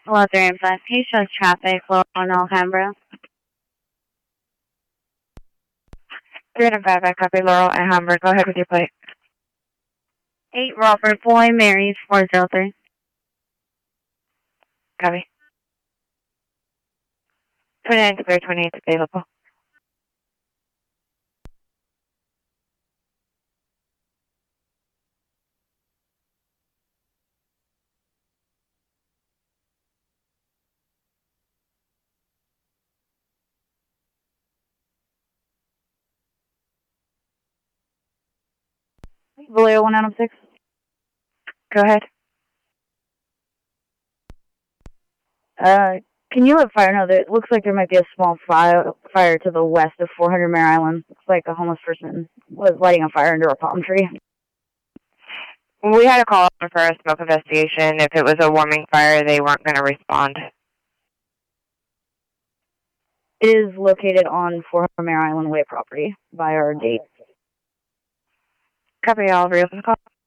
Lutheran 5, he shows traffic, Laurel and Alhambra. 305, I copy Laurel and Alhambra. Go ahead with your plate. 8 Robert Boy, Mary 403. Copy. 29 to clear, 28 available. Vallejo 1906. Go ahead. Can you let fire know that it looks like there might be a small fire to the west of 400 Mare Island? Looks like a homeless person was lighting a fire under a palm tree. We had a call for a smoke investigation. If it was a warming fire, they weren't going to respond. It is located on 400 Mare Island Way property by our date. Copy, I'll reopen the call.